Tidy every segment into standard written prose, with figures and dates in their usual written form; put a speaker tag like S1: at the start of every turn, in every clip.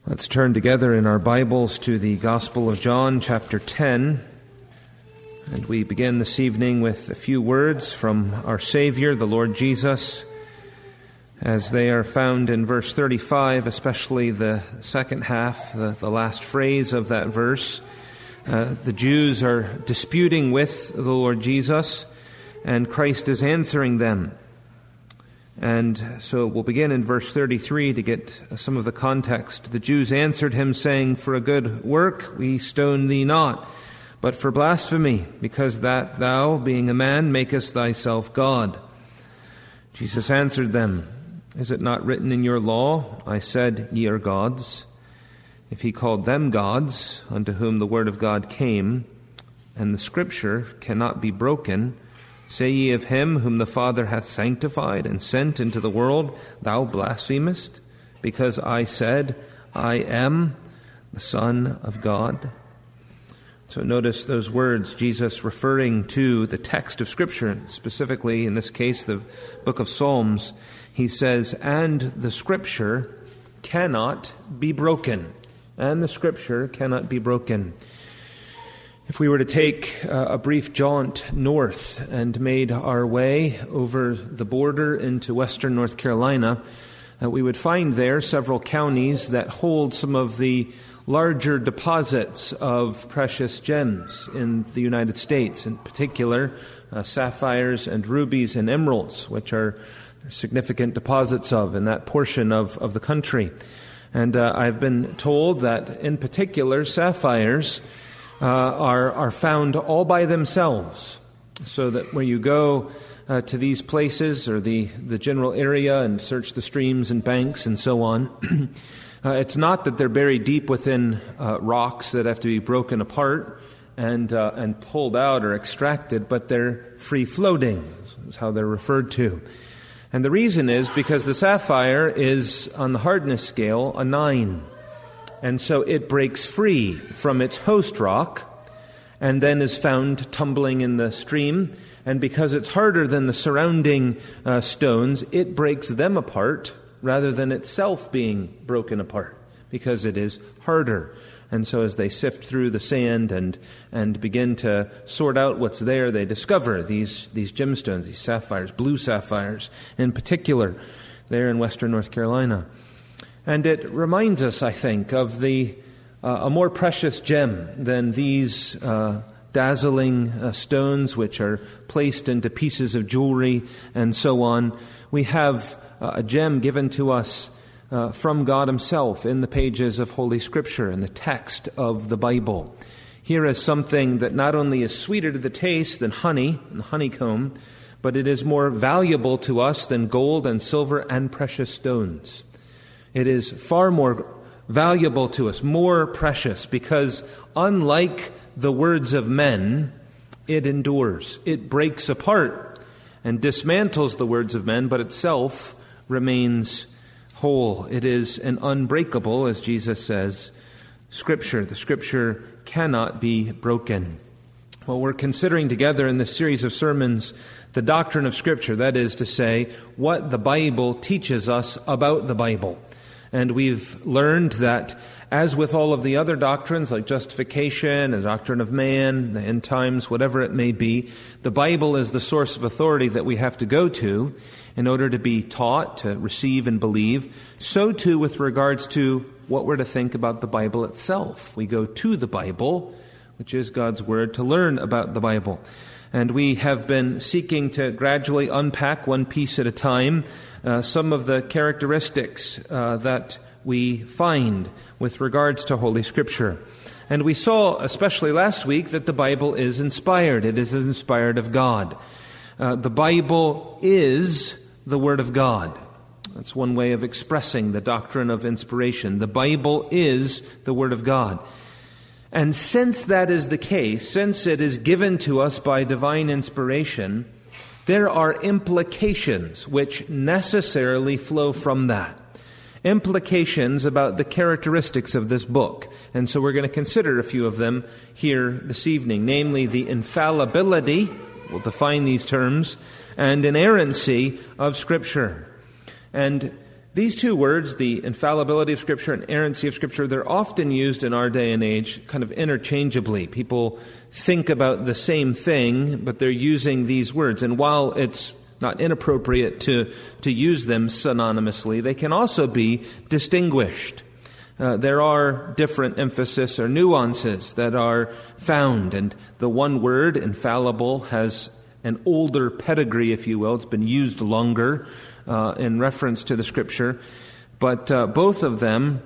S1: Let's turn together in our Bibles to the Gospel of John, chapter 10. And we begin this evening with a few words from our Savior, the Lord Jesus, as they are found in verse 35, especially the second half, the last phrase of that verse. The Jews are disputing with the Lord Jesus, and Christ is answering them. And so we'll begin in verse 33 to get some of the context. The Jews answered him, saying, "For a good work we stone thee not, but for blasphemy, because that thou, being a man, makest thyself God." Jesus answered them, "Is it not written in your law, I said, ye are gods? If he called them gods, unto whom the word of God came, and the Scripture cannot be broken, say ye of him whom the Father hath sanctified and sent into the world, thou blasphemest, because I said, I am the Son of God?" So notice those words, Jesus referring to the text of Scripture, specifically in this case the book of Psalms. He says, "And the Scripture cannot be broken." And the Scripture cannot be broken. If we were to take a brief jaunt north and made our way over the border into western North Carolina, we would find there several counties that hold some of the larger deposits of precious gems in the United States, in particular sapphires and rubies and emeralds, which are significant deposits of in that portion of the country. And I've been told that in particular sapphires are found all by themselves, so that when you go to these places or the general area and search the streams and banks and so on, it's not that they're buried deep within rocks that have to be broken apart and pulled out or extracted, but they're free-floating, is how they're referred to. And the reason is because the sapphire is, on the hardness scale, a 9. And so it breaks free from its host rock and then is found tumbling in the stream. And because it's harder than the surrounding stones, it breaks them apart rather than itself being broken apart, because it is harder. And so as they sift through the sand and begin to sort out what's there, they discover these gemstones, these sapphires, blue sapphires in particular, there in western North Carolina. And it reminds us, I think, of a more precious gem than these dazzling stones which are placed into pieces of jewelry and so on. We have a gem given to us from God Himself in the pages of Holy Scripture, in the text of the Bible. Here is something that not only is sweeter to the taste than honey and the honeycomb, but it is more valuable to us than gold and silver and precious stones. It is far more valuable to us, more precious, because unlike the words of men, it endures. It breaks apart and dismantles the words of men, but itself remains whole. It is an unbreakable, as Jesus says, Scripture. The Scripture cannot be broken. Well, we're considering together in this series of sermons the doctrine of Scripture, that is to say, what the Bible teaches us about the Bible. And we've learned that, as with all of the other doctrines like justification, the doctrine of man, the end times, whatever it may be, the Bible is the source of authority that we have to go to in order to be taught, to receive and believe. So too with regards to what we're to think about the Bible itself. We go to the Bible, which is God's Word, to learn about the Bible. And we have been seeking to gradually unpack one piece at a time some of the characteristics that we find with regards to Holy Scripture. And we saw, especially last week, that the Bible is inspired. It is inspired of God. The Bible is the Word of God. That's one way of expressing the doctrine of inspiration. The Bible is the Word of God. And since that is the case, since it is given to us by divine inspiration, there are implications which necessarily flow from that. Implications about the characteristics of this book. And so we're going to consider a few of them here this evening, namely the infallibility, we'll define these terms, and inerrancy of Scripture. And These two words, the infallibility of Scripture and inerrancy of Scripture, they're often used in our day and age kind of interchangeably. People think about the same thing, but they're using these words. And while it's not inappropriate to use them synonymously, they can also be distinguished. There are different emphasis or nuances that are found, and the one word, infallible, has an older pedigree, if you will. It's been used longer in reference to the Scripture, but both of them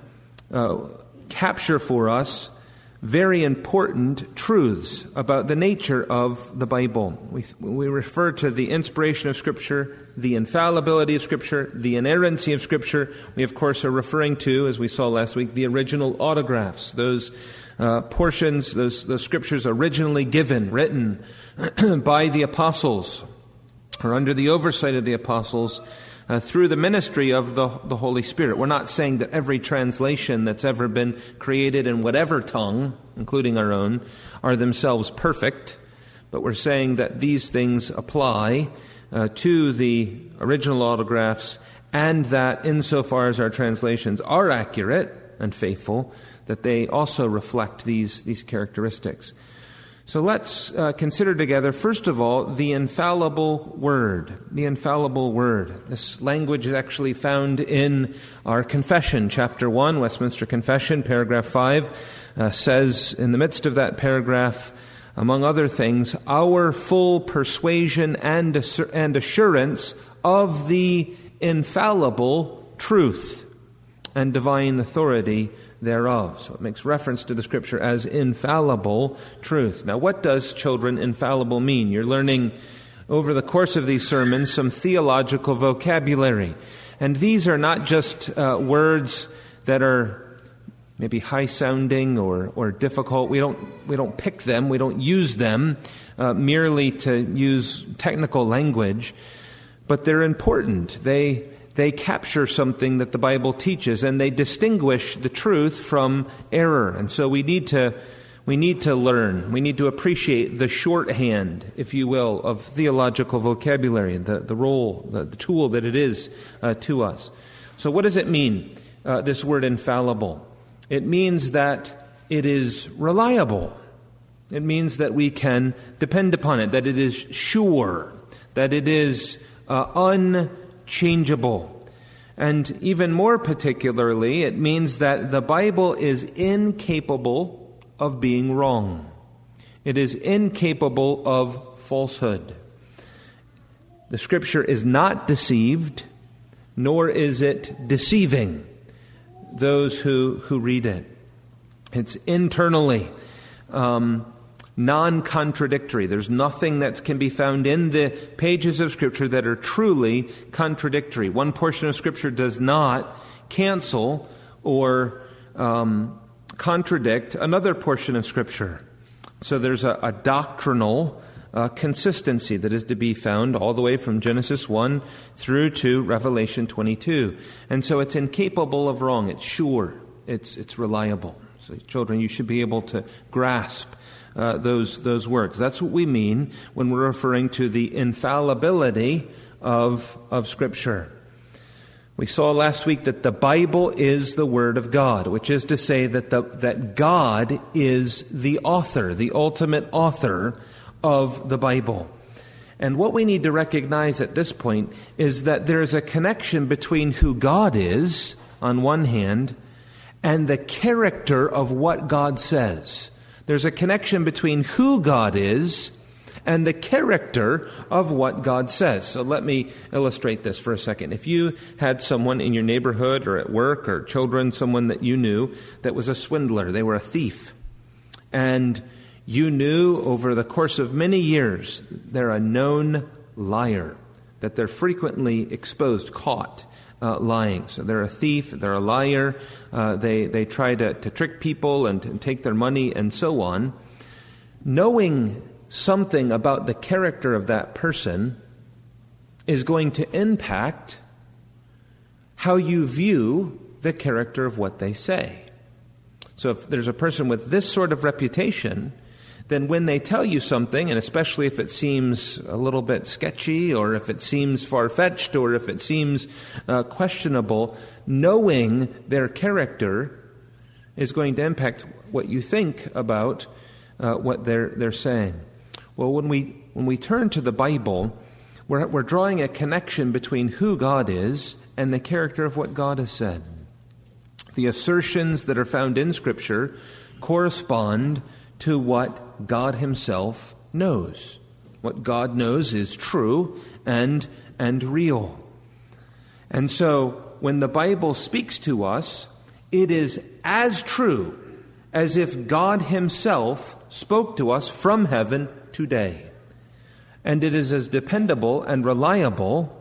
S1: capture for us very important truths about the nature of the Bible. We refer to the inspiration of Scripture, the infallibility of Scripture, the inerrancy of Scripture. We, of course, are referring to, as we saw last week, the original autographs, those portions, those Scriptures originally given, written by the apostles, or under the oversight of the apostles, through the ministry of the Holy Spirit. We're not saying that every translation that's ever been created in whatever tongue, including our own, are themselves perfect, but we're saying that these things apply to the original autographs, and that insofar as our translations are accurate and faithful, that they also reflect these characteristics. So let's consider together, first of all, the infallible word. The infallible word. This language is actually found in our confession. Chapter 1, Westminster Confession, paragraph 5, says in the midst of that paragraph, among other things, our full persuasion and assurance of the infallible truth and divine authority thereof. So it makes reference to the Scripture as infallible truth. Now, what does, children, infallible mean? You're learning over the course of these sermons some theological vocabulary. And these are not just words that are maybe high-sounding or difficult. We don't pick them. We don't use them merely to use technical language. But they're important. They capture something that the Bible teaches, and they distinguish the truth from error. And so we need to learn. We need to appreciate the shorthand, if you will, of theological vocabulary, the role, the tool that it is to us. So what does it mean, this word infallible? It means that it is reliable. It means that we can depend upon it, that it is sure, that it is unchangeable. And even more particularly, it means that the Bible is incapable of being wrong. It is incapable of falsehood. The Scripture is not deceived, nor is it deceiving those who read it. It's internally non-contradictory. There's nothing that can be found in the pages of Scripture that are truly contradictory. One portion of Scripture does not cancel or contradict another portion of Scripture. So there's a doctrinal consistency that is to be found all the way from Genesis 1 through to Revelation 22. And so it's incapable of wrong. It's sure. It's reliable. So children, you should be able to grasp those words. That's what we mean when we're referring to the infallibility of Scripture. We saw last week that the Bible is the Word of God, which is to say that God is the author, the ultimate author of the Bible. And what we need to recognize at this point is that there is a connection between who God is, on one hand, and the character of what God says. There's a connection between who God is and the character of what God says. So let me illustrate this for a second. If you had someone in your neighborhood or at work or children, someone that you knew that was a swindler, they were a thief, and you knew over the course of many years they're a known liar, that they're frequently exposed, caught lying. So they're a thief, they're a liar, they try to trick people and take their money and so on. Knowing something about the character of that person is going to impact how you view the character of what they say. So if there's a person with this sort of reputation, then when they tell you something, and especially if it seems a little bit sketchy, or if it seems far-fetched, or if it seems questionable, knowing their character is going to impact what you think about what they're saying. Well, when we turn to the Bible, we're drawing a connection between who God is and the character of what God has said. The assertions that are found in Scripture correspond to what God himself knows. What God knows is true and real. And so when the Bible speaks to us, it is as true as if God himself spoke to us from heaven today. And it is as dependable and reliable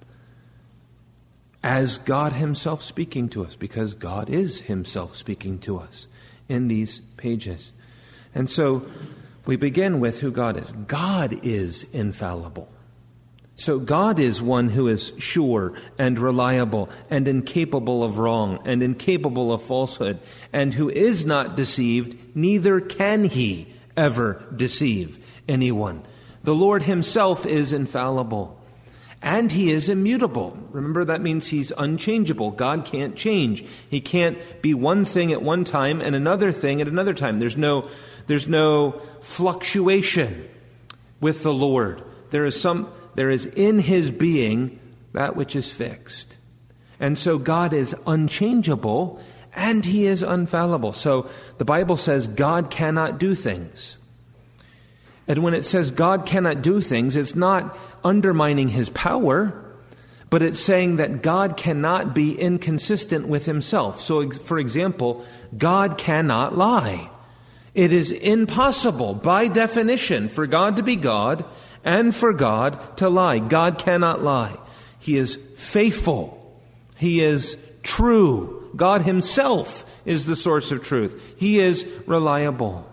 S1: as God himself speaking to us, because God is himself speaking to us in these pages. And so we begin with who God is. God is infallible. So God is one who is sure and reliable and incapable of wrong and incapable of falsehood, and who is not deceived, neither can he ever deceive anyone. The Lord himself is infallible. And he is immutable. Remember, that means he's unchangeable. God can't change. He can't be one thing at one time and another thing at another time. There's no fluctuation with the Lord. There is in his being that which is fixed. And so God is unchangeable and he is infallible. So the Bible says God cannot do things. And when it says God cannot do things, it's not undermining his power, but it's saying that God cannot be inconsistent with himself. So, for example, God cannot lie. It is impossible, by definition, for God to be God and for God to lie. God cannot lie. He is faithful. He is true. God himself is the source of truth. He is reliable.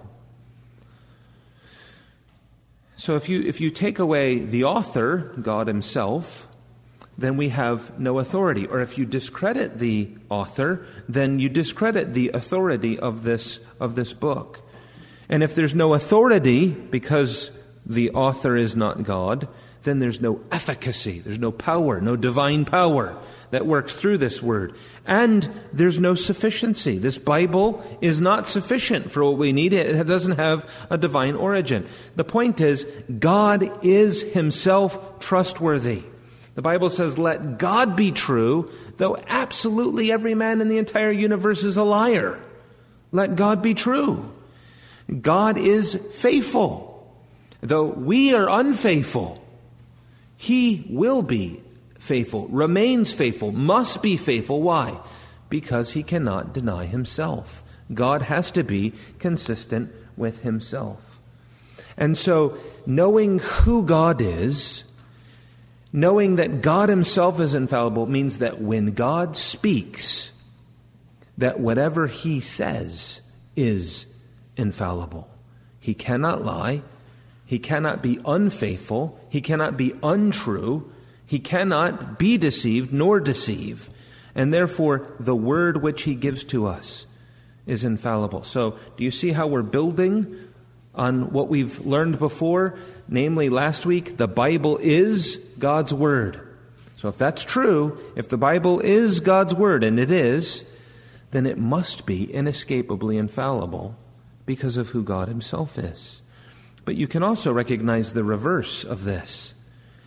S1: So if you take away the author, God himself, then we have no authority. Or if you discredit the author, then you discredit the authority of this book. And if there's no authority because the author is not God, then there's no efficacy, there's no power, no divine power that works through this word. And there's no sufficiency. This Bible is not sufficient for what we need. It doesn't have a divine origin. The point is, God is himself trustworthy. The Bible says, let God be true, though absolutely every man in the entire universe is a liar. Let God be true. God is faithful. Though we are unfaithful, he will be faithful, remains faithful, must be faithful. Why? Because he cannot deny himself. God has to be consistent with himself. And so, knowing who God is, knowing that God himself is infallible, means that when God speaks, that whatever he says is infallible. He cannot lie. He cannot be unfaithful. He cannot be untrue. He cannot be deceived nor deceive. And therefore, the word which he gives to us is infallible. So, do you see how we're building on what we've learned before? Namely, last week, the Bible is God's word. So if that's true, if the Bible is God's word, and it is, then it must be inescapably infallible because of who God himself is. But you can also recognize the reverse of this.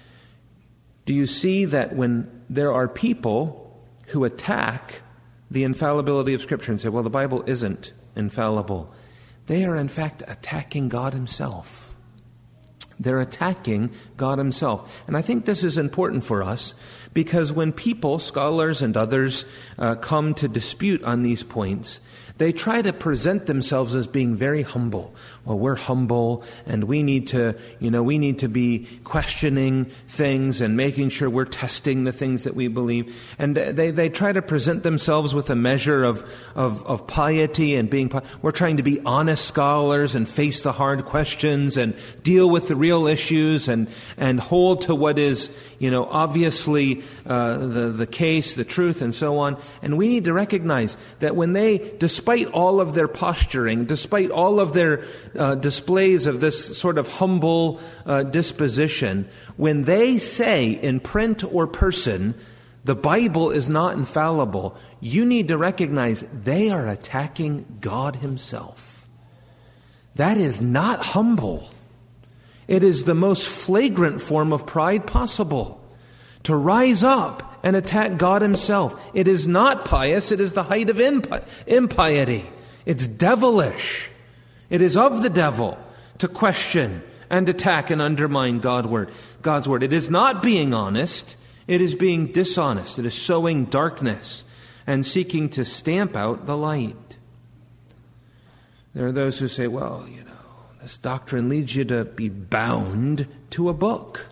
S1: Do you see that when there are people who attack the infallibility of Scripture and say, well, the Bible isn't infallible, they are in fact attacking God himself. They're attacking God himself. And I think this is important for us because when people, scholars and others, come to dispute on these points, they try to present themselves as being very humble. Well, we're humble and we need to be questioning things and making sure we're testing the things that we believe. And they try to present themselves with a measure of piety and being, we're trying to be honest scholars and face the hard questions and deal with the real issues and hold to what is, obviously the case, the truth, and so on. And we need to recognize that when they, despite all of their posturing, despite all of their displays of this sort of humble disposition, when they say in print or person, the Bible is not infallible, you need to recognize they are attacking God himself. That is not humble. It is the most flagrant form of pride possible, to rise up and attack God himself. It is not pious. It is the height of impiety. It's devilish. It is of the devil to question and attack and undermine God's word. It is not being honest. It is being dishonest. It is sowing darkness and seeking to stamp out the light. There are those who say, well, this doctrine leads you to be bound to a book.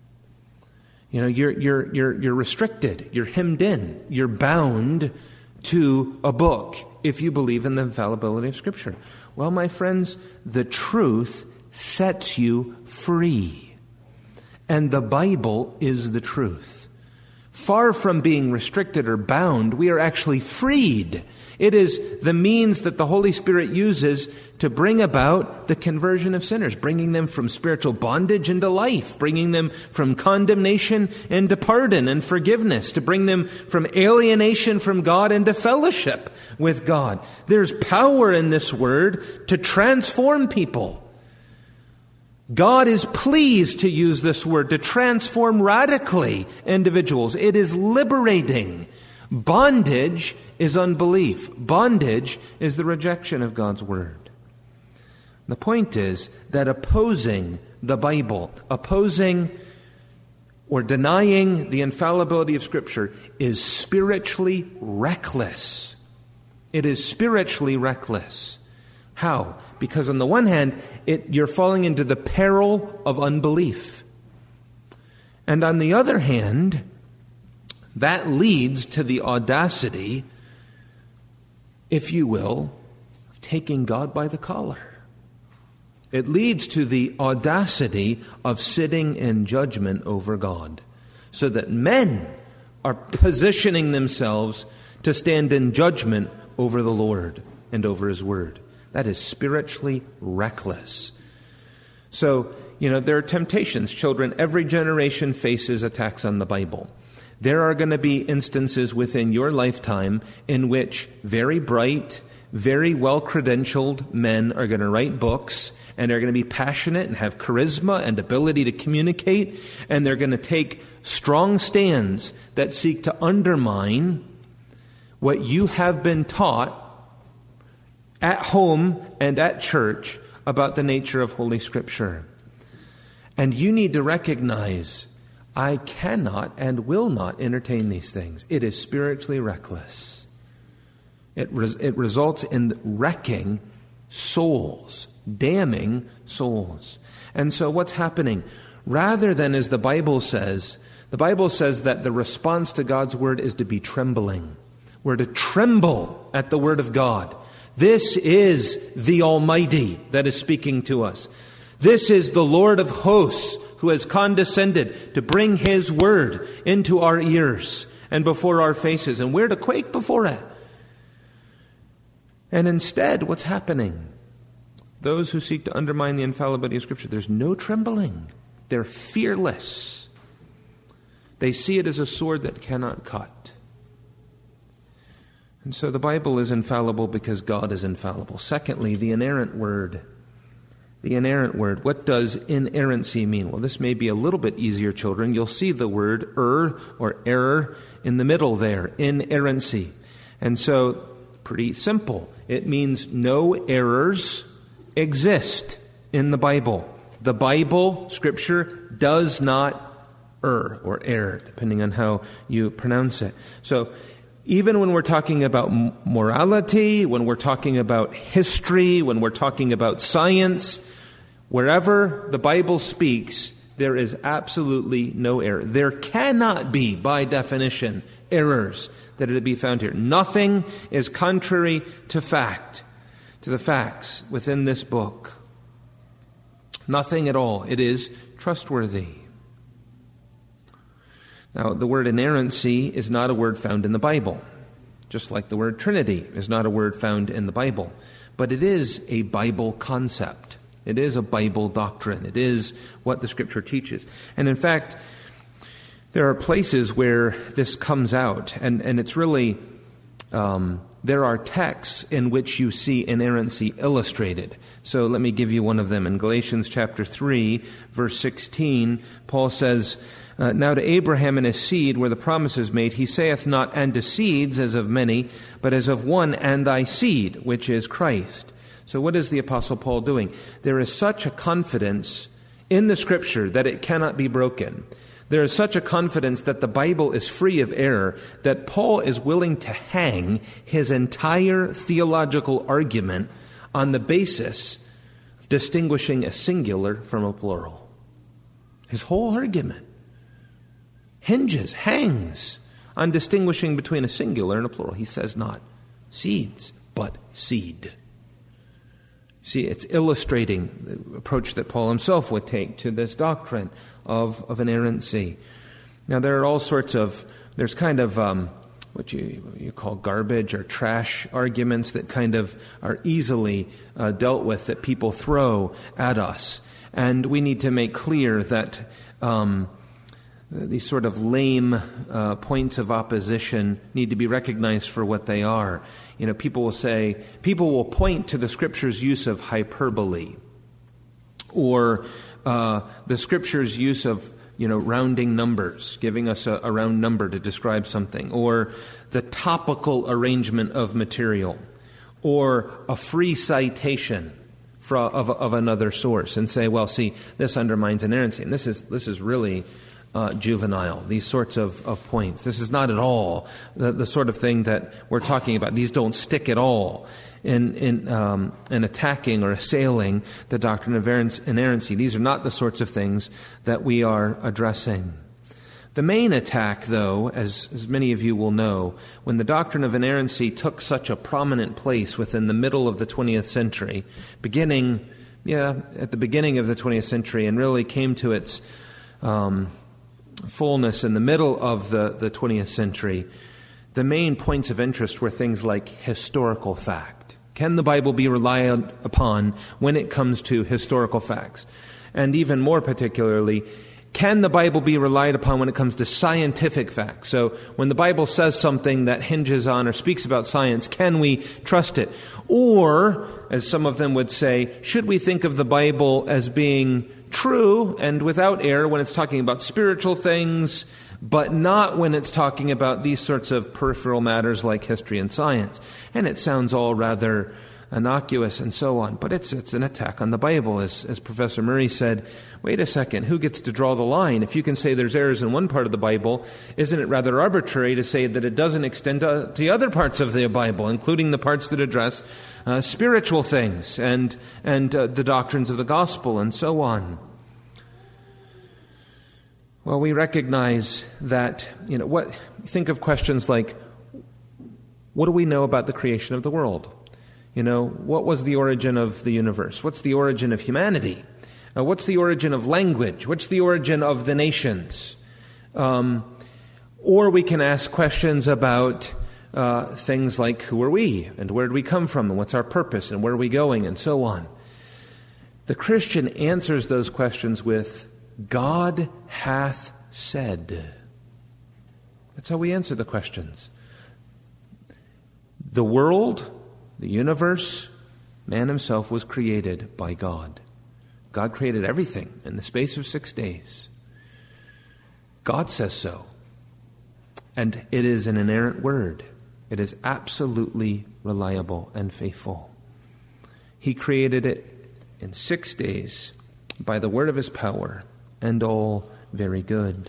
S1: You're restricted. You're hemmed in. You're bound to a book if you believe in the infallibility of Scripture. Well, my friends, the truth sets you free. And the Bible is the truth. Far from being restricted or bound, we are actually freed. It is the means that the Holy Spirit uses to bring about the conversion of sinners, bringing them from spiritual bondage into life, bringing them from condemnation into pardon and forgiveness, to bring them from alienation from God into fellowship with God. There's power in this word to transform people. God is pleased to use this word to transform radically individuals. It is liberating. Bondage is unbelief. Bondage is the rejection of God's word. The point is that opposing the Bible, opposing or denying the infallibility of Scripture is spiritually reckless. It is spiritually reckless. How? Because on the one hand, you're falling into the peril of unbelief. And on the other hand, that leads to the audacity, if you will, of taking God by the collar. It leads to the audacity of sitting in judgment over God, so that men are positioning themselves to stand in judgment over the Lord and over His Word. That is spiritually reckless. So, there are temptations. Children, every generation faces attacks on the Bible. There are going to be instances within your lifetime in which very bright, very well-credentialed men are going to write books, and they're going to be passionate and have charisma and ability to communicate, and they're going to take strong stands that seek to undermine what you have been taught at home and at church about the nature of Holy Scripture. And you need to recognize, I cannot and will not entertain these things. It is spiritually reckless. It results in wrecking souls, damning souls. And so what's happening? Rather than, as the Bible says that the response to God's word is to be trembling. We're to tremble at the word of God. This is the Almighty that is speaking to us. This is the Lord of hosts who has condescended to bring His word into our ears and before our faces, and we're to quake before it. And instead, what's happening? Those who seek to undermine the infallibility of Scripture, there's no trembling. They're fearless. They see it as a sword that cannot cut. And so the Bible is infallible because God is infallible. Secondly, the inerrant word. The inerrant word. What does inerrancy mean? Well, this may be a little bit easier, children. You'll see the word or error in the middle there, inerrancy. And so, pretty simple. It means no errors exist in the Bible. The Bible, Scripture, does not err, depending on how you pronounce it. So, even when we're talking about morality, when we're talking about history, when we're talking about science, wherever the Bible speaks, there is absolutely no error. There cannot be, by definition, errors that are to be found here. Nothing is contrary to fact, to the facts within this book. Nothing at all. It is trustworthy. Now, the word inerrancy is not a word found in the Bible, just like the word Trinity is not a word found in the Bible. But it is a Bible concept. It is a Bible doctrine. It is what the Scripture teaches. And in fact, there are places where this comes out, and it's really, there are texts in which you see inerrancy illustrated. So let me give you one of them. In Galatians chapter 3, verse 16, Paul says, now to Abraham and his seed were the promises made. He saith not, and to seeds as of many, but as of one, and thy seed, which is Christ. So what is the Apostle Paul doing? There is such a confidence in the Scripture that it cannot be broken. There is such a confidence that the Bible is free of error that Paul is willing to hang his entire theological argument on the basis of distinguishing a singular from a plural. His whole argument hangs on distinguishing between a singular and a plural. He says not seeds, but seed. See, it's illustrating the approach that Paul himself would take to this doctrine of inerrancy. Now, there are all sorts of, there's kind of what you call garbage or trash arguments that kind of are easily dealt with, that people throw at us. And we need to make clear that these sort of lame points of opposition need to be recognized for what they are. You know, people will point to the Scripture's use of hyperbole, or the Scripture's use of, rounding numbers, giving us a round number to describe something, or the topical arrangement of material, or a free citation of another source, and say, well, see, this undermines inerrancy, and this is really juvenile, these sorts of points. This is not at all the sort of thing that we're talking about. These don't stick at all in attacking or assailing the doctrine of inerrancy. These are not the sorts of things that we are addressing. The main attack, though, as many of you will know, when the doctrine of inerrancy took such a prominent place within the middle of the 20th century, at the beginning of the 20th century, and really came to its fullness in the middle of the 20th century, the main points of interest were things like historical fact. Can the Bible be relied upon when it comes to historical facts? And even more particularly, can the Bible be relied upon when it comes to scientific facts? So when the Bible says something that hinges on or speaks about science, can we trust it? Or, as some of them would say, should we think of the Bible as being true and without error when it's talking about spiritual things, but not when it's talking about these sorts of peripheral matters like history and science? And it sounds all rather innocuous and so on, but it's an attack on the Bible. As Professor Murray said, wait a second, who gets to draw the line? If you can say there's errors in one part of the Bible, isn't it rather arbitrary to say that it doesn't extend to other parts of the Bible, including the parts that address spiritual things and the doctrines of the gospel and so on? Well, we recognize that, think of questions like, what do we know about the creation of the world? What was the origin of the universe? What's the origin of humanity? What's the origin of language? What's the origin of the nations? Or we can ask questions about things like, who are we? And where did we come from? And what's our purpose? And where are we going? And so on. The Christian answers those questions with, God hath said. That's how we answer the questions. The world, the universe, man himself was created by God. God created everything in the space of 6 days. God says so. And it is an inerrant word. It is absolutely reliable and faithful. He created it in 6 days by the word of his power, and all very good.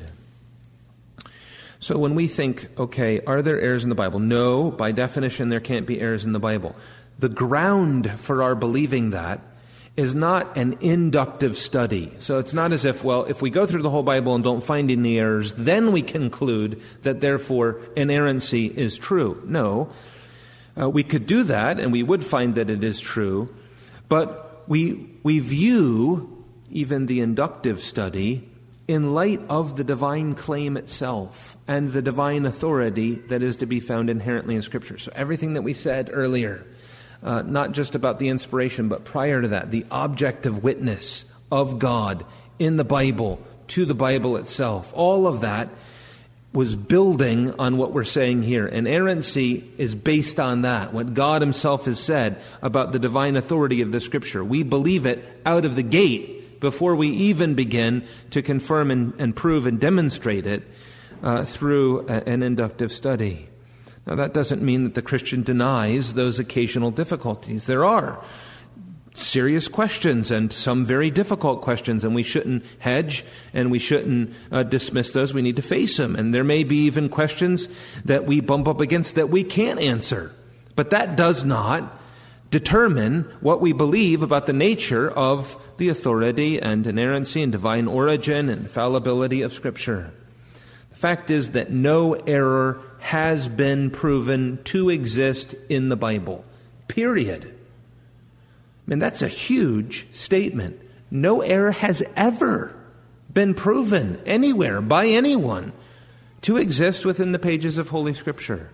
S1: So when we think, okay, are there errors in the Bible? No, by definition, there can't be errors in the Bible. The ground for our believing that is not an inductive study. So it's not as if, if we go through the whole Bible and don't find any errors, then we conclude that therefore inerrancy is true. No, we could do that and we would find that it is true, but we view even the inductive study, in light of the divine claim itself and the divine authority that is to be found inherently in Scripture. So everything that we said earlier, not just about the inspiration, but prior to that, the objective witness of God in the Bible, to the Bible itself, all of that was building on what we're saying here. Inerrancy is based on that, what God himself has said about the divine authority of the Scripture. We believe it out of the gate before we even begin to confirm and prove and demonstrate it through an inductive study. Now, that doesn't mean that the Christian denies those occasional difficulties. There are serious questions and some very difficult questions, and we shouldn't hedge and we shouldn't dismiss those. We need to face them. And there may be even questions that we bump up against that we can't answer. But that does not determine what we believe about the nature of the authority and inerrancy and divine origin and fallibility of Scripture. The fact is that no error has been proven to exist in the Bible. Period. I mean, that's a huge statement. No error has ever been proven anywhere by anyone to exist within the pages of Holy Scripture.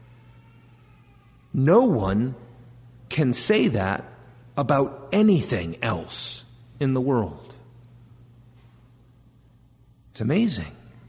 S1: No one can say that about anything else in the world. It's amazing.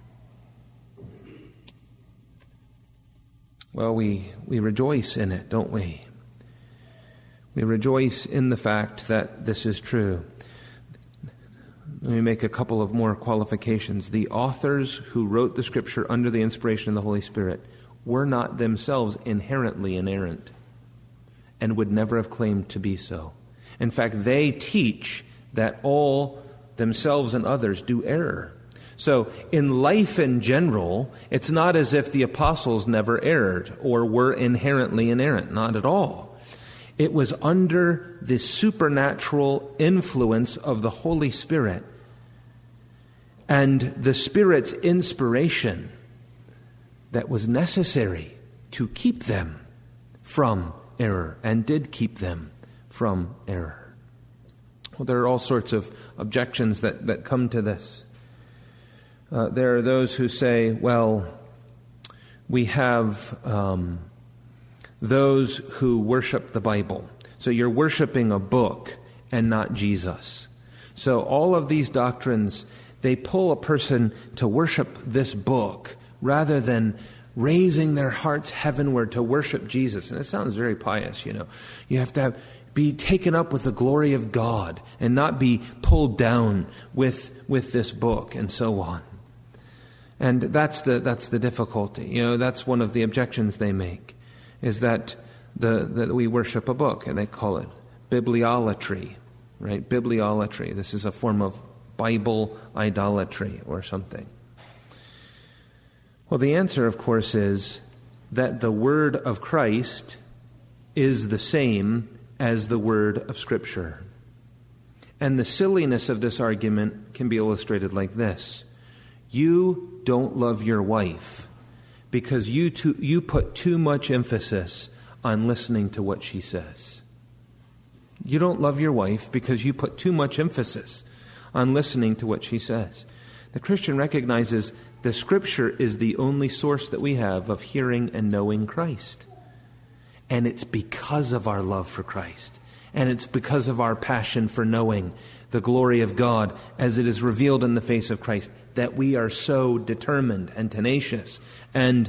S1: Well, we rejoice in it, don't we? We rejoice in the fact that this is true. Let me make a couple of more qualifications. The authors who wrote the Scripture under the inspiration of the Holy Spirit were not themselves inherently inerrant and would never have claimed to be so. In fact, they teach that all themselves and others do err. So in life in general, it's not as if the apostles never erred or were inherently inerrant. Not at all. It was under the supernatural influence of the Holy Spirit and the Spirit's inspiration that was necessary to keep them from error, and did keep them from error. Well, there are all sorts of objections that come to this. There are those who say, well, we have those who worship the Bible. So you're worshiping a book and not Jesus. So all of these doctrines, they pull a person to worship this book rather than raising their hearts heavenward to worship Jesus. And it sounds very pious, you know. You have to be taken up with the glory of God and not be pulled down with this book and so on. And that's the difficulty. You know, that's one of the objections they make, is that we worship a book, and they call it bibliolatry, right? Bibliolatry. This is a form of Bible idolatry or something. Well, the answer, of course, is that the word of Christ is the same as the word of Scripture. And the silliness of this argument can be illustrated like this. You don't love your wife because you put too much emphasis on listening to what she says. You don't love your wife because you put too much emphasis on listening to what she says. The Christian recognizes the Scripture is the only source that we have of hearing and knowing Christ. And it's because of our love for Christ. And it's because of our passion for knowing the glory of God as it is revealed in the face of Christ that we are so determined and tenacious and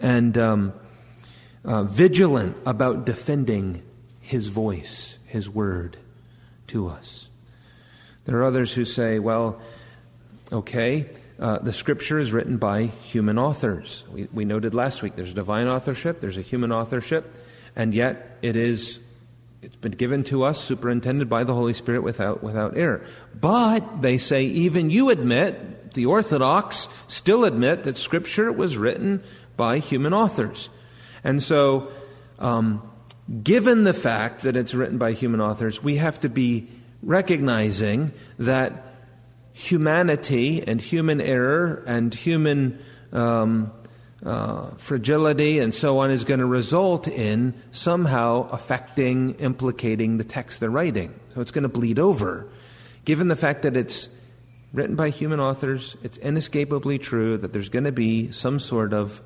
S1: vigilant about defending His voice, His word to us. There are others who say, well, okay, the Scripture is written by human authors. We noted last week there's divine authorship, there's a human authorship, and yet it's been given to us, superintended by the Holy Spirit without error. But, they say, even you admit, the Orthodox still admit that Scripture was written by human authors. And so, given the fact that it's written by human authors, we have to be recognizing that humanity and human error and human fragility and so on is going to result in somehow implicating the text they're writing. So it's going to bleed over. given the fact that it's written by human authors, it's inescapably true that there's going to be some sort of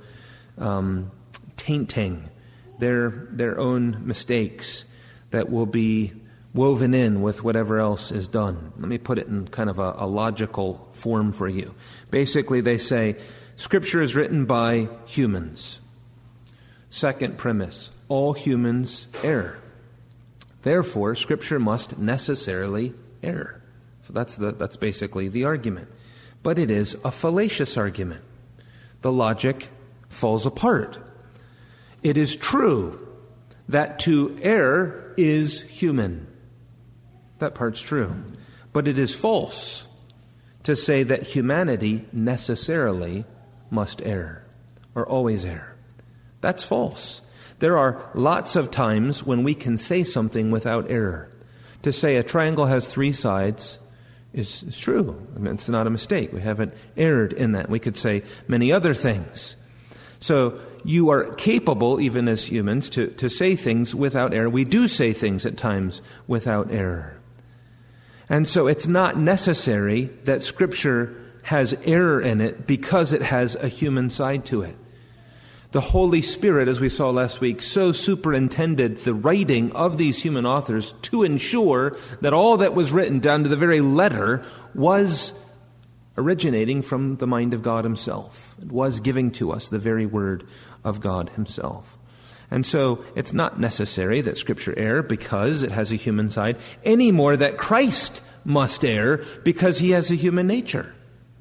S1: tainting, their own mistakes that will be woven in with whatever else is done. Let me put it in kind of a logical form for you. Basically, they say, Scripture is written by humans. Second premise, all humans err. Therefore, Scripture must necessarily err. So that's basically the argument. But it is a fallacious argument. The logic falls apart. It is true that to err is human. That part's true. But it is false to say that humanity necessarily must err or always err. That's false. There are lots of times when we can say something without error. To say a triangle has three sides is true. I mean, it's not a mistake. We haven't erred in that. We could say many other things. So you are capable, even as humans, to say things without error. We do say things at times without error. And so it's not necessary that Scripture has error in it because it has a human side to it. The Holy Spirit, as we saw last week, so superintended the writing of these human authors to ensure that all that was written down to the very letter was originating from the mind of God Himself. It was giving to us the very Word of God Himself. And so it's not necessary that Scripture err because it has a human side, any more that Christ must err because He has a human nature.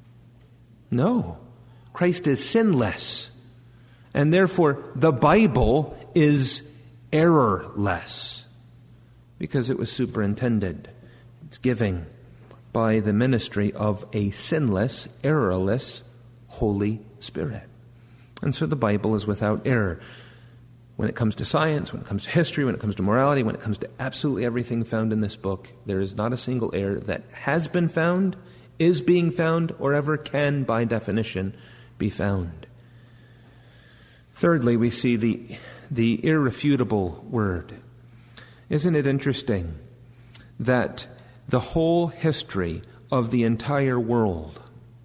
S1: No, Christ is sinless. And therefore, the Bible is errorless because it was superintended. It's giving by the ministry of a sinless, errorless, Holy Spirit. And so the Bible is without error. When it comes to science, when it comes to history, when it comes to morality, when it comes to absolutely everything found in this book, there is not a single error that has been found, is being found, or ever can, by definition, be found. Thirdly, we see the irrefutable word. Isn't it interesting that the whole history of the entire world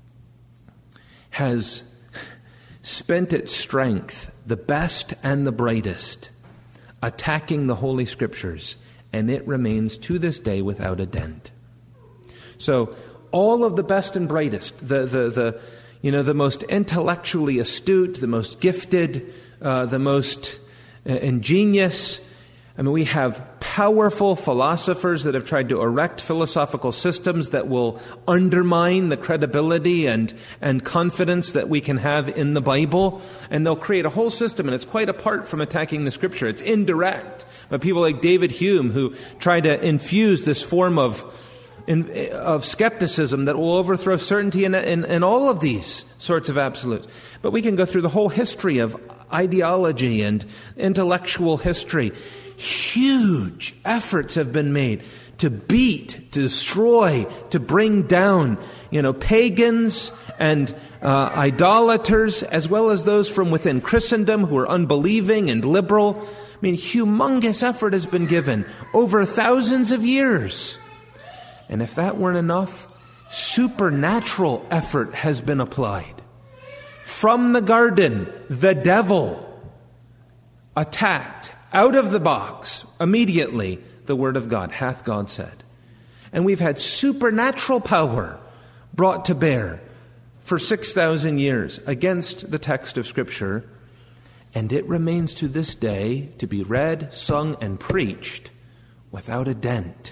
S1: has spent its strength, the best and the brightest, attacking the Holy Scriptures, and it remains to this day without a dent. So all of the best and brightest, the most intellectually astute, the most gifted, the most ingenious. I mean, we have powerful philosophers that have tried to erect philosophical systems that will undermine the credibility and confidence that we can have in the Bible. And they'll create a whole system, and it's quite apart from attacking the Scripture. It's indirect. But people like David Hume, who try to infuse this form of skepticism that will overthrow certainty in all of these sorts of absolutes. But we can go through the whole history of ideology and intellectual history. Huge efforts have been made to beat, to destroy, to bring down, pagans and idolaters, as well as those from within Christendom who are unbelieving and liberal. I mean, humongous effort has been given over thousands of years. And if that weren't enough, supernatural effort has been applied. From the garden, the devil attacked out of the box immediately the word of God, hath God said. And we've had supernatural power brought to bear for 6,000 years against the text of Scripture, and it remains to this day to be read, sung, and preached without a dent.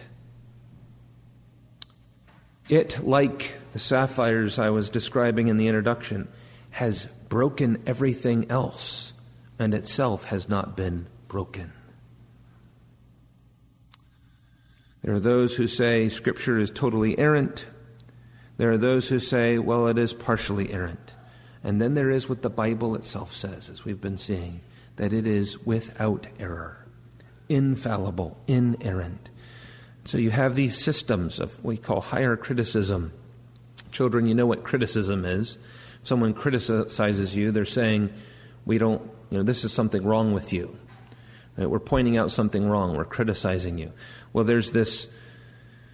S1: It, like the sapphires I was describing in the introduction, has broken everything else, and itself has not been broken. There are those who say Scripture is totally errant. There are those who say, well, it is partially errant. And then there is what the Bible itself says, as we've been seeing, that it is without error, infallible, inerrant. So you have these systems of what we call higher criticism. Children, you know what criticism is. If someone criticizes you, they're saying, this is something wrong with you. We're pointing out something wrong. We're criticizing you. Well, there's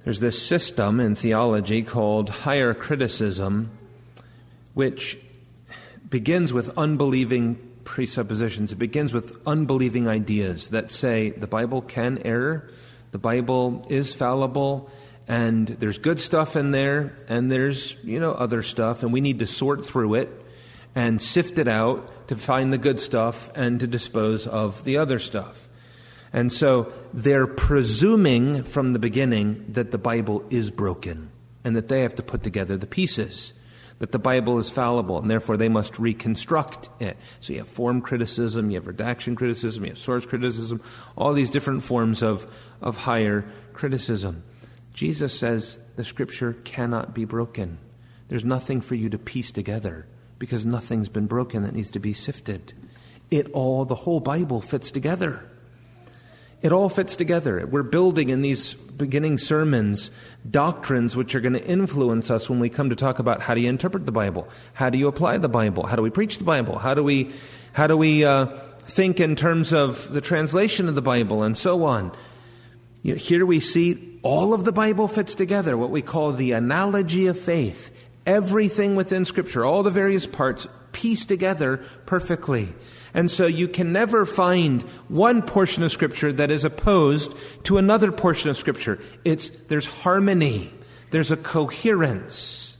S1: There's this system in theology called higher criticism, which begins with unbelieving presuppositions. It begins with unbelieving ideas that say the Bible can err, the Bible is fallible, and there's good stuff in there, and there's, other stuff, and we need to sort through it and sift it out to find the good stuff and to dispose of the other stuff. And so they're presuming from the beginning that the Bible is broken and that they have to put together the pieces, that the Bible is fallible, and therefore they must reconstruct it. So you have form criticism, you have redaction criticism, you have source criticism, all these different forms of higher criticism. Jesus says the Scripture cannot be broken. There's nothing for you to piece together because nothing's been broken that needs to be sifted. The whole Bible fits together. It all fits together. We're building in these beginning sermons doctrines which are going to influence us when we come to talk about how do you interpret the Bible? How do you apply the Bible? How do we preach the Bible? How do we think in terms of the translation of the Bible and so on? Here we see all of the Bible fits together, what we call the analogy of faith. Everything within Scripture, all the various parts pieced together perfectly. And so you can never find one portion of Scripture that is opposed to another portion of Scripture. There's harmony. There's a coherence.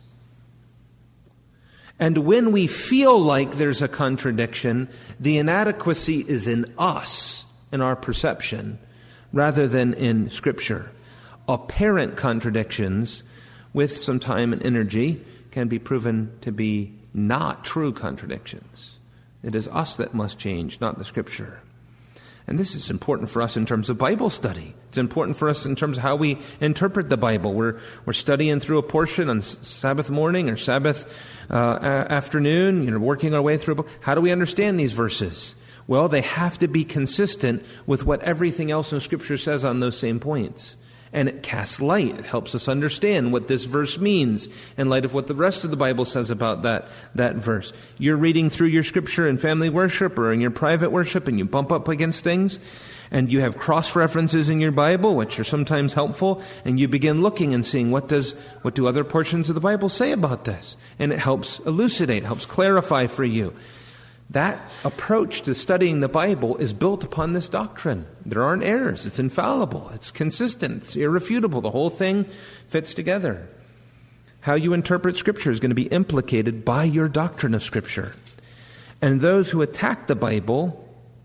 S1: And when we feel like there's a contradiction, the inadequacy is in us, in our perception, rather than in Scripture. Apparent contradictions, with some time and energy, can be proven to be not true contradictions. It is us that must change, not the Scripture. And this is important for us in terms of Bible study. It's important for us in terms of how we interpret the Bible. We're studying through a portion on Sabbath morning or Sabbath afternoon, working our way through a book. How do we understand these verses? Well, they have to be consistent with what everything else in Scripture says on those same points. And it casts light. It helps us understand what this verse means in light of what the rest of the Bible says about that verse. You're reading through your Scripture in family worship or in your private worship, and you bump up against things, and you have cross-references in your Bible, which are sometimes helpful, and you begin looking and seeing what do other portions of the Bible say about this? And it helps elucidate, helps clarify for you. That approach to studying the Bible is built upon this doctrine. There aren't errors. It's infallible. It's consistent. It's irrefutable. The whole thing fits together. How you interpret Scripture is going to be implicated by your doctrine of Scripture. And those who attack the Bible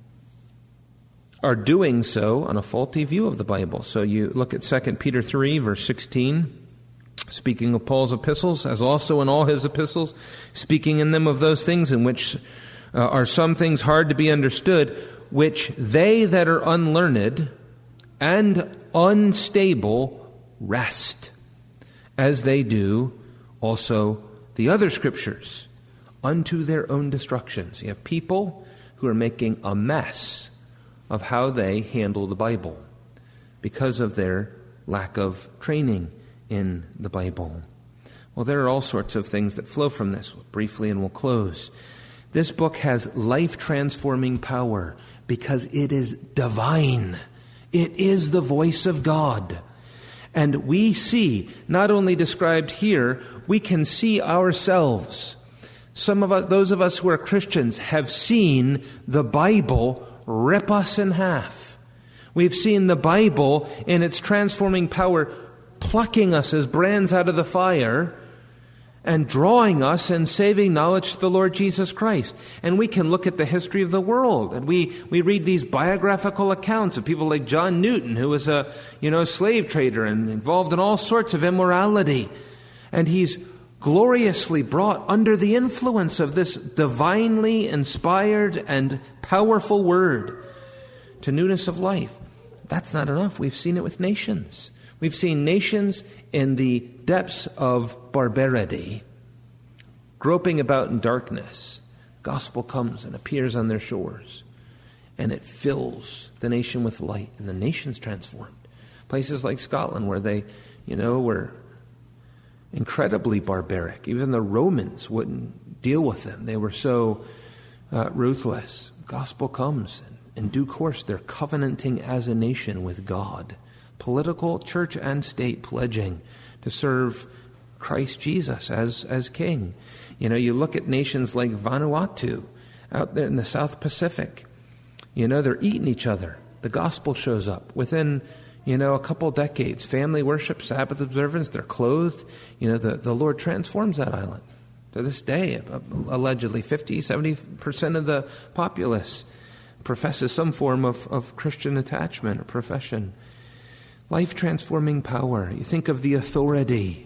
S1: are doing so on a faulty view of the Bible. So you look at 2 Peter 3, verse 16. Speaking of Paul's epistles, as also in all his epistles, speaking in them of those things in which are some things hard to be understood, which they that are unlearned and unstable wrest, as they do also the other Scriptures, unto their own destructions. You have people who are making a mess of how they handle the Bible because of their lack of training in the Bible. Well, there are all sorts of things that flow from this. Briefly, and we'll close. This book has life-transforming power because it is divine. It is the voice of God. And we see, not only described here, we can see ourselves. Some of us, those of us who are Christians, have seen the Bible rip us in half. We've seen the Bible in its transforming power plucking us as brands out of the fire and drawing us and saving knowledge to the Lord Jesus Christ. And we can look at the history of the world, and we read these biographical accounts of people like John Newton, who was a slave trader and involved in all sorts of immorality. And he's gloriously brought under the influence of this divinely inspired and powerful word to newness of life. That's not enough. We've seen it with nations. We've seen nations in the depths of barbarity, groping about in darkness. Gospel comes and appears on their shores, and it fills the nation with light, and the nation's transformed. Places like Scotland, where they, were incredibly barbaric. Even the Romans wouldn't deal with them. They were so ruthless. Gospel comes, and in due course, they're covenanting as a nation with God, political, church and state, pledging to serve Christ Jesus as king. You look at nations like Vanuatu out there in the South Pacific. They're eating each other. The gospel shows up within, a couple decades. Family worship, Sabbath observance, they're clothed. The Lord transforms that island. To this day, allegedly 50, 70% of the populace professes some form of Christian attachment or profession. Life-transforming power. You think of the authority.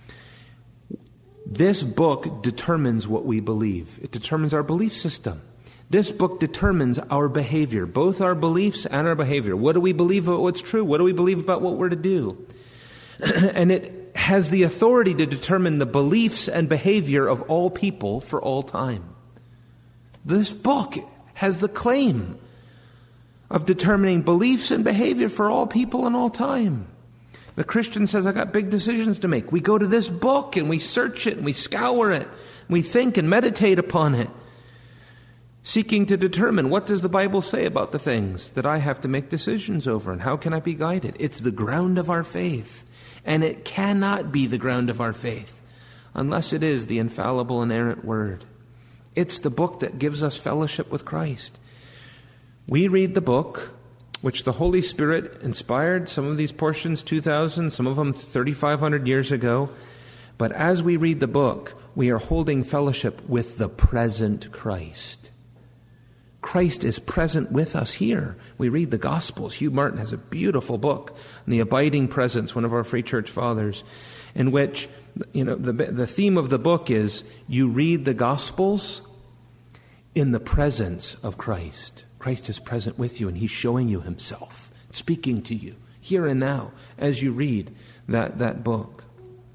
S1: This book determines what we believe. It determines our belief system. This book determines our behavior, both our beliefs and our behavior. What do we believe about what's true? What do we believe about what we're to do? And it has the authority to determine the beliefs and behavior of all people for all time. This book has the claim of determining beliefs and behavior for all people in all time. The Christian says, I got big decisions to make. We go to this book and we search it and we scour it. And we think and meditate upon it, seeking to determine what does the Bible say about the things that I have to make decisions over and how can I be guided. It's the ground of our faith. And it cannot be the ground of our faith unless it is the infallible, inerrant Word. It's the book that gives us fellowship with Christ. We read the book, which the Holy Spirit inspired, some of these portions 2,000, some of them 3,500 years ago. But as we read the book, we are holding fellowship with the present Christ. Christ is present with us here. We read the Gospels. Hugh Martin has a beautiful book on the abiding presence, one of our Free Church fathers, in which the theme of the book is you read the Gospels in the presence of Christ. Christ is present with you, and He's showing you Himself, speaking to you here and now as you read that book.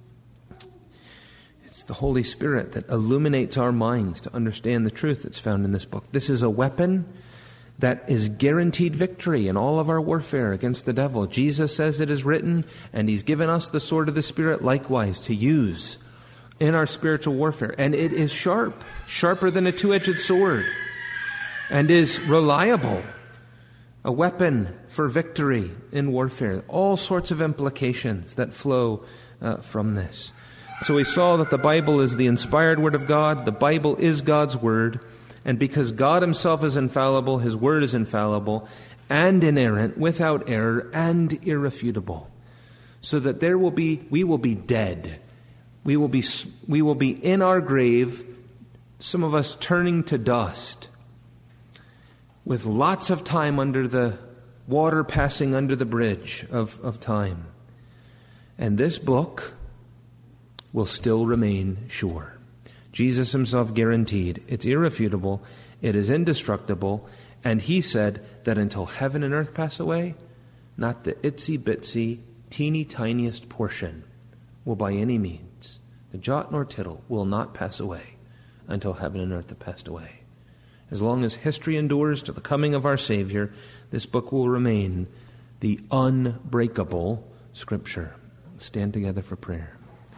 S1: It's the Holy Spirit that illuminates our minds to understand the truth that's found in this book. This is a weapon that is guaranteed victory in all of our warfare against the devil. Jesus says it is written, and He's given us the sword of the Spirit likewise to use in our spiritual warfare. And it is sharp, sharper than a two-edged sword, and is reliable, a weapon for victory in warfare. All sorts of implications that flow from this. So we saw that the Bible is the inspired Word of God. The Bible is God's Word. And because God Himself is infallible, His Word is infallible and inerrant, without error and irrefutable. So that we will be dead. We will be in our grave, some of us turning to dust, with lots of time under the water passing under the bridge of time. And this book will still remain sure. Jesus Himself guaranteed it's irrefutable, it is indestructible, and He said that until heaven and earth pass away, not the itsy-bitsy, teeny-tiniest portion will by any means, the jot nor tittle, will not pass away until heaven and earth have passed away. As long as history endures to the coming of our Savior, this book will remain the unbreakable Scripture. Let's stand together for prayer.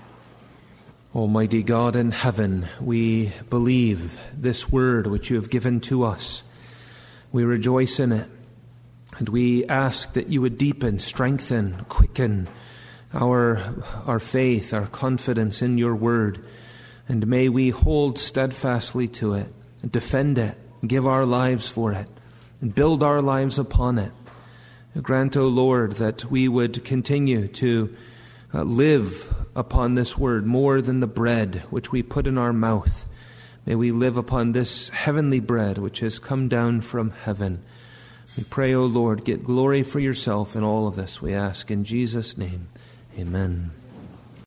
S1: Almighty God in heaven, we believe this word which you have given to us. We rejoice in it, and we ask that you would deepen, strengthen, quicken our faith, our confidence in your word, and may we hold steadfastly to it, and defend it, and give our lives for it, and build our lives upon it. Grant, O Lord, that we would continue to live upon this word more than the bread which we put in our mouth. May we live upon this heavenly bread which has come down from heaven. We pray, O Lord, get glory for yourself in all of this, we ask in Jesus' name. Amen.